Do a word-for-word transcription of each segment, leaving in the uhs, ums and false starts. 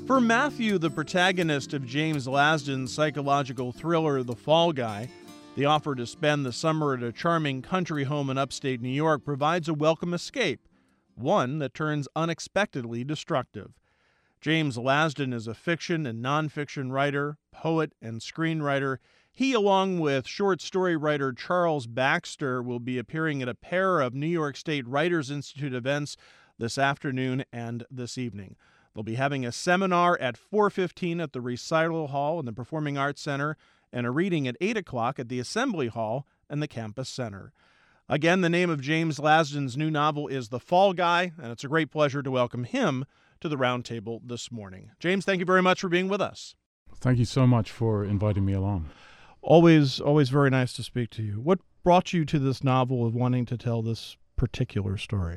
For Matthew, the protagonist of James Lasden's psychological thriller The Fall Guy, the offer to spend the summer at a charming country home in upstate New York provides a welcome escape, one that turns unexpectedly destructive. James Lasden is a fiction and nonfiction writer, poet, and screenwriter. He, along with short story writer Charles Baxter, will be appearing at a pair of New York State Writers Institute events this afternoon and this evening. They'll be having a seminar at four fifteen at the Recital Hall in the Performing Arts Center and a reading at eight o'clock at the Assembly Hall and the Campus Center. Again, the name of James Lasden's new novel is The Fall Guy, and it's a great pleasure to welcome him to the roundtable this morning. James, thank you very much for being with us. Thank you so much for inviting me along. Always, always very nice to speak to you. What brought you to this novel of wanting to tell this particular story?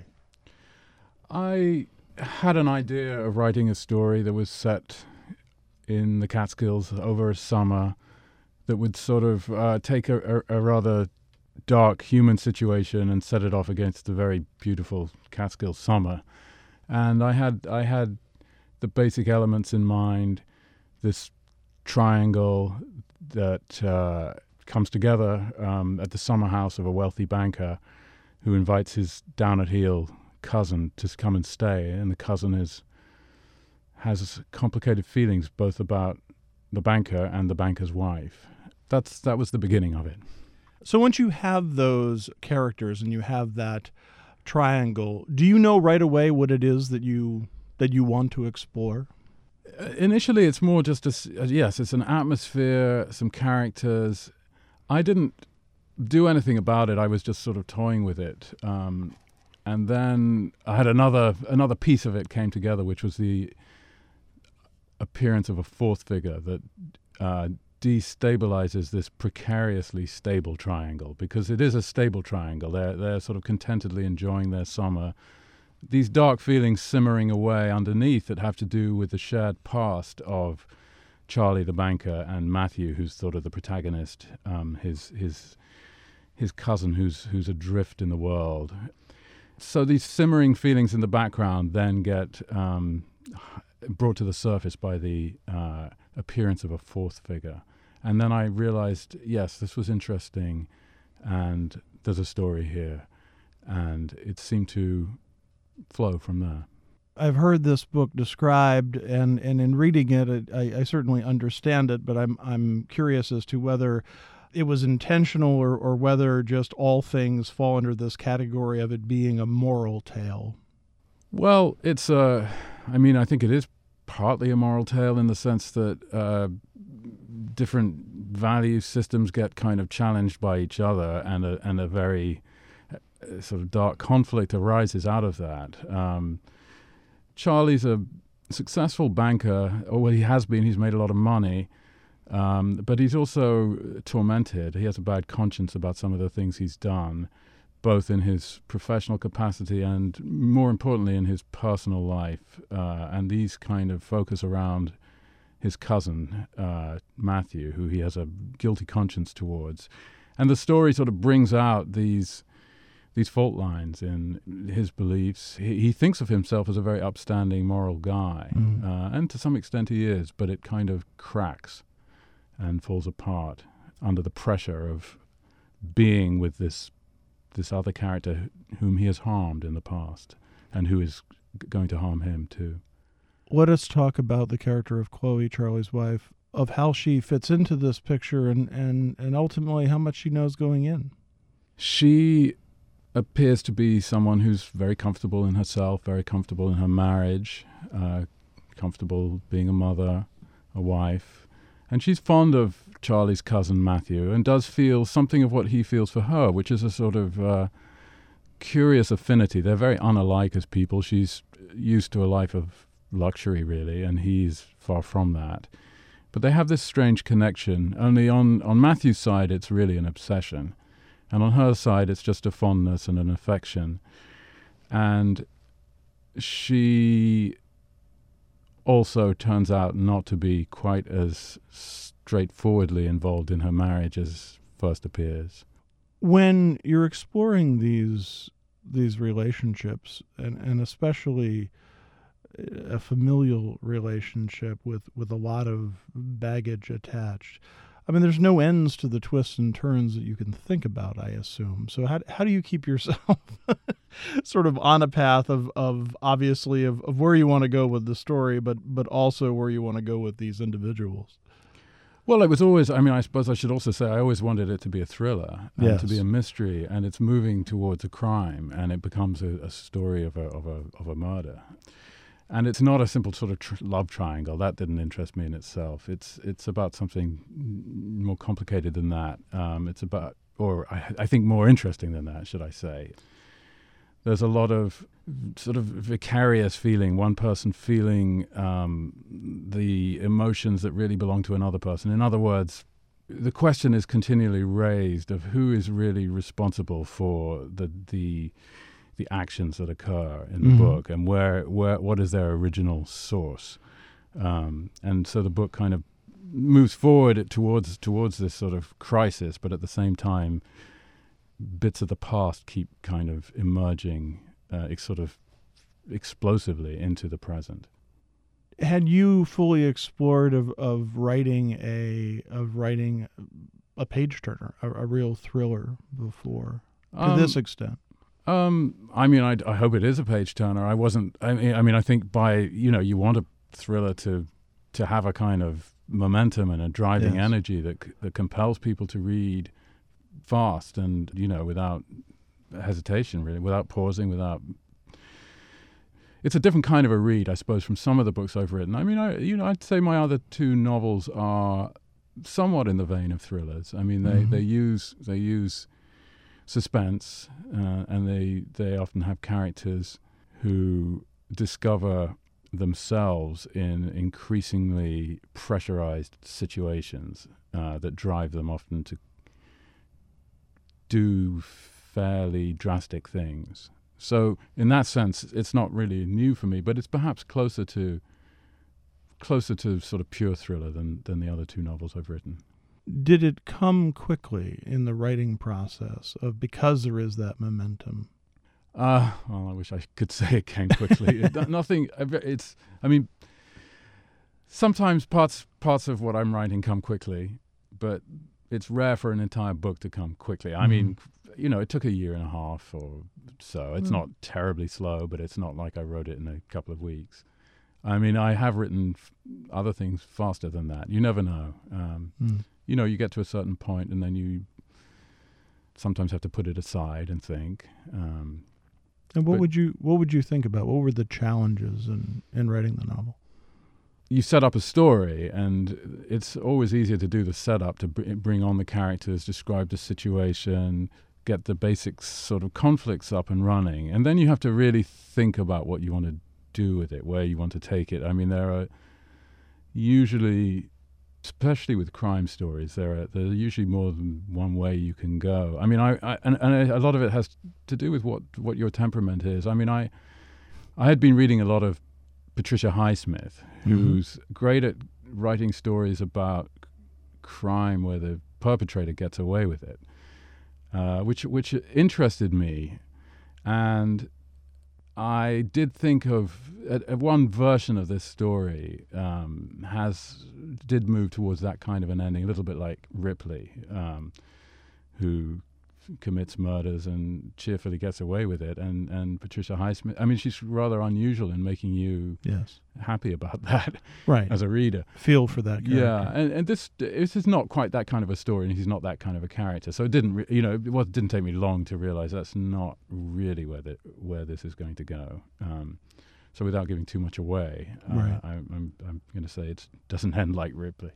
I had an idea of writing a story that was set in the Catskills over a summer that would sort of uh, take a, a, a rather dark human situation and set it off against the very beautiful Catskill summer. And I had I had the basic elements in mind, this triangle that uh, comes together um, at the summer house of a wealthy banker who invites his down-at-heel cousin to come and stay, and the cousin is has complicated feelings both about the banker and the banker's wife. That's that was the beginning of it. So once you have those characters and you have that triangle, do you know right away what it is that you that you want to explore? Uh, initially, it's more just a, uh, yes, it's an atmosphere, some characters. I didn't do anything about it. I was just sort of toying with it. Um, And then I had another another piece of it came together, which was the appearance of a fourth figure that uh, destabilizes this precariously stable triangle, because it is a stable triangle. They're they're sort of contentedly enjoying their summer. These dark feelings simmering away underneath that have to do with the shared past of Charlie the banker and Matthew, who's sort of the protagonist, um, his his his cousin who's who's adrift in the world. So these simmering feelings in the background then get um, brought to the surface by the uh, appearance of a fourth figure. And then I realized, yes, this was interesting, and there's a story here. And it seemed to flow from there. I've heard this book described, and, and in reading it, it I, I certainly understand it, but I'm I'm curious as to whether it was intentional or, or whether just all things fall under this category of it being a moral tale. Well, it's a, I mean, I think it is partly a moral tale in the sense that uh, different value systems get kind of challenged by each other, and a, and a very uh, sort of dark conflict arises out of that. Um, Charlie's a successful banker, or well, he has been, he's made a lot of money. Um, but he's also tormented. He has a bad conscience about some of the things he's done, both in his professional capacity and, more importantly, in his personal life. Uh, and these kind of focus around his cousin, uh, Matthew, who he has a guilty conscience towards. And the story sort of brings out these these fault lines in his beliefs. He, he thinks of himself as a very upstanding moral guy, mm. uh, and to some extent he is, but it kind of cracks and falls apart under the pressure of being with this this other character whom he has harmed in the past and who is g- going to harm him too. Let us talk about the character of Chloe, Charlie's wife, of how she fits into this picture and, and, and ultimately how much she knows going in. She appears to be someone who's very comfortable in herself, very comfortable in her marriage, uh, comfortable being a mother, a wife. And she's fond of Charlie's cousin Matthew and does feel something of what he feels for her, which is a sort of uh, curious affinity. They're very unalike as people. She's used to a life of luxury, really, and he's far from that. But they have this strange connection. Only on, on Matthew's side, it's really an obsession. And on her side, it's just a fondness and an affection. And she also turns out not to be quite as straightforwardly involved in her marriage as first appears. When you're exploring these these relationships, and, and especially a familial relationship with, with a lot of baggage attached. I mean, there's no ends to the twists and turns that you can think about, I assume. So how how do you keep yourself sort of on a path of, of obviously, of, of where you want to go with the story, but but also where you want to go with these individuals? Well, it was always, I mean, I suppose I should also say I always wanted it to be a thriller and Yes. to be a mystery, and it's moving towards a crime, and it becomes a, a story of a, of a of a murder. And it's not a simple sort of tr- love triangle. That didn't interest me in itself. It's it's about something more complicated than that. Um, it's about, or I, I think more interesting than that, should I say. There's a lot of sort of vicarious feeling, one person feeling um, the emotions that really belong to another person. In other words, the question is continually raised of who is really responsible for the the the actions that occur in the Mhm. book, and where where what is their original source. Um, and so the book kind of moves forward towards towards this sort of crisis, but at the same time, bits of the past keep kind of emerging, uh, ex- sort of explosively into the present. Had you fully explored of, of writing a of writing a page turner, a, a real thriller before to Um, this extent? Um, I mean, I, I hope it is a page turner. I wasn't. I mean, I mean, I think by you know, you want a thriller to to have a kind of momentum and a driving Yes. energy that c- that compels people to read fast and you know without hesitation, really, without pausing, without. It's a different kind of a read, I suppose, from some of the books I've written. I mean, I you know, I'd say my other two novels are somewhat in the vein of thrillers. I mean, they Mhm. they use they use. suspense, uh, and they they often have characters who discover themselves in increasingly pressurized situations uh, that drive them often to do fairly drastic things. So in that sense, it's not really new for me, but it's perhaps closer to closer to sort of pure thriller than than the other two novels I've written. Did it come quickly in the writing process of because there is that momentum? Uh, well, I wish I could say it came quickly. it, nothing. It's. I mean, sometimes parts parts of what I'm writing come quickly, but it's rare for an entire book to come quickly. I Mhm. mean, you know, it took a year and a half or so. It's Mm. not terribly slow, but it's not like I wrote it in a couple of weeks. I mean, I have written f- other things faster than that. You never know. Um, Mm. you know, you get to a certain point and then you sometimes have to put it aside and think. Um, And what But- would you what would you think about? What were the challenges in, in writing the novel? you set up a story, and it's always easier to do the setup, to br- bring on the characters, describe the situation, get the basic sort of conflicts up and running. And then you have to really think about what you want to do with it, where you want to take it. I mean, there are usually, especially with crime stories, there are there are usually more than one way you can go. I mean, I, I and, and a lot of it has to do with what, what your temperament is. I mean, I I had been reading a lot of Patricia Highsmith, who's great at writing stories about crime where the perpetrator gets away with it, uh, which which interested me, and I did think of uh, uh, one version of this story um, has did move towards that kind of an ending, a little bit like Ripley, um, who commits murders and cheerfully gets away with it, and and Patricia Highsmith. I mean, she's rather unusual in making you Yes. happy about that Right. as a reader. Feel for that character. Yeah, and and this this is not quite that kind of a story, and he's not that kind of a character. So it didn't, re- you know, it was, didn't take me long to realize that's not really where the, where this is going to go. Um, so without giving too much away, uh, Right. I, I'm I'm going to say it doesn't end like Ripley.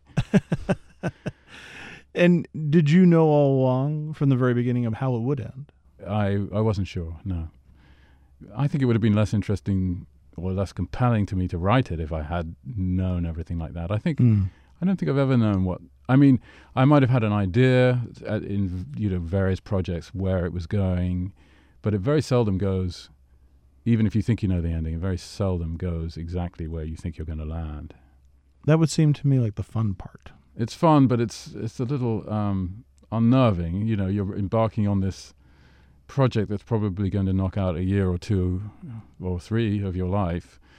And did you know all along from the very beginning of how it would end? I I wasn't sure. No, I think it would have been less interesting or less compelling to me to write it if I had known everything like that. I think. Mm. I don't think I've ever known what. I mean, I might have had an idea at, in you know various projects where it was going, but it very seldom goes. Even if you think you know the ending, it very seldom goes exactly where you think you're going to land. That would seem to me like the fun part. It's fun, but it's it's a little um, unnerving. You know, you're embarking on this project that's probably going to knock out a year or two or three of your life,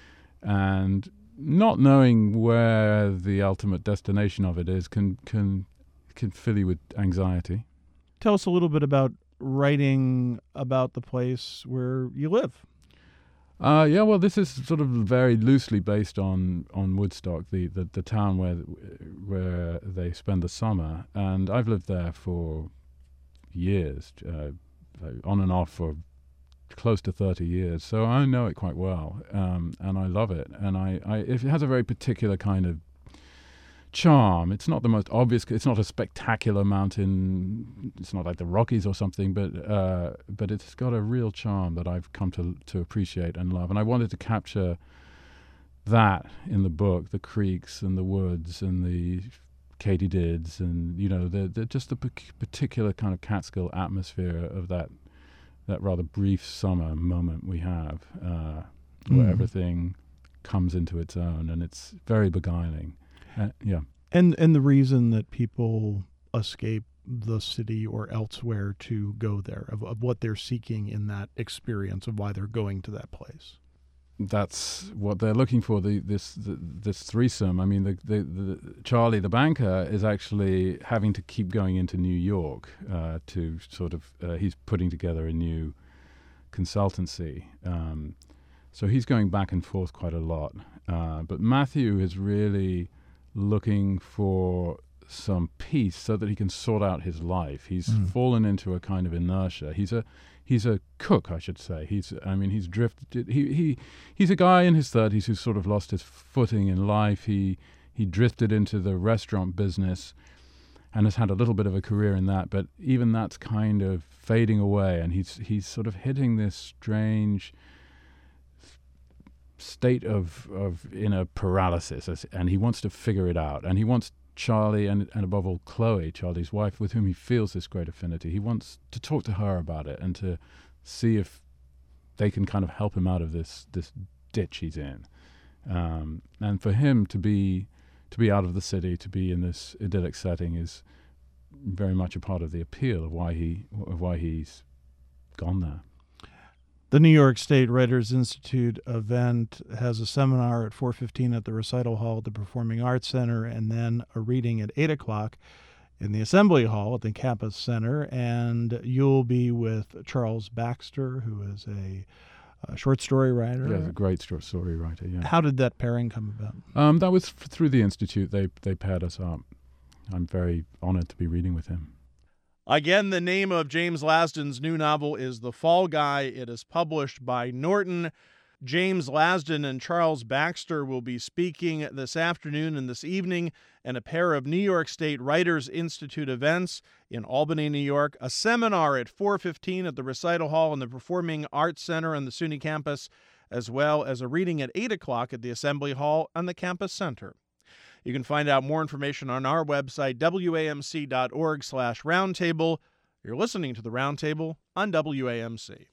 and not knowing where the ultimate destination of it is can can can fill you with anxiety. Tell us a little bit about writing about the place where you live. Uh, yeah, well, this is sort of very loosely based on, on Woodstock, the, the, the town where where they spend the summer, and I've lived there for years, uh, on and off for close to thirty years, so I know it quite well, um, and I love it, and I, I it has a very particular kind of charm. It's not the most obvious, it's not a spectacular mountain, it's not like the Rockies or something, but uh, but it's got a real charm that I've come to to appreciate and love, and I wanted to capture that in the book, the creeks and the woods and the katydids and, you know, the, the just the particular kind of Catskill atmosphere of that that rather brief summer moment we have, uh, where Mm. everything comes into its own, and it's very beguiling. Uh, yeah. And and the reason that people escape the city or elsewhere to go there, of, of what they're seeking in that experience, of why they're going to that place. That's what they're looking for. The this the, this threesome. I mean, the, the the Charlie the banker is actually having to keep going into New York uh, to sort of. Uh, he's putting together a new consultancy, um, so he's going back and forth quite a lot. Uh, but Matthew is really looking for some peace so that he can sort out his life. He's Mm. fallen into a kind of inertia. He's a he's a cook, I should say. He's I mean he's drifted. He he he's a guy in his thirties who's sort of lost his footing in life. He he drifted into the restaurant business and has had a little bit of a career in that, but even that's kind of fading away, and he's he's sort of hitting this strange state of of inner paralysis, as- and he wants to figure it out, and he wants Charlie and and above all Chloe, Charlie's wife, with whom he feels this great affinity. He wants to talk to her about it and to see if they can kind of help him out of this this ditch he's in. Um, and for him to be to be out of the city, to be in this idyllic setting, is very much a part of the appeal of why he of why he's gone there. The New York State Writers Institute event has a seminar at four fifteen at the Recital Hall at the Performing Arts Center, and then a reading at eight o'clock in the Assembly Hall at the Campus Center. And you'll be with Charles Baxter, who is a, a short story writer. Yeah, he's a great short story writer. Yeah. How did that pairing come about? Um, that was f- through the Institute. They they paired us up. I'm very honored to be reading with him. Again, the name of James Lasdon's new novel is The Fall Guy. It is published by Norton. James Lasdon and Charles Baxter will be speaking this afternoon and this evening in a pair of New York State Writers Institute events in Albany, New York, a seminar at four fifteen at the Recital Hall in the Performing Arts Center on the SUNY campus, as well as a reading at eight o'clock at the Assembly Hall on the Campus Center. You can find out more information on our website, W A M C dot org slash roundtable. You're listening to The Roundtable on W A M C.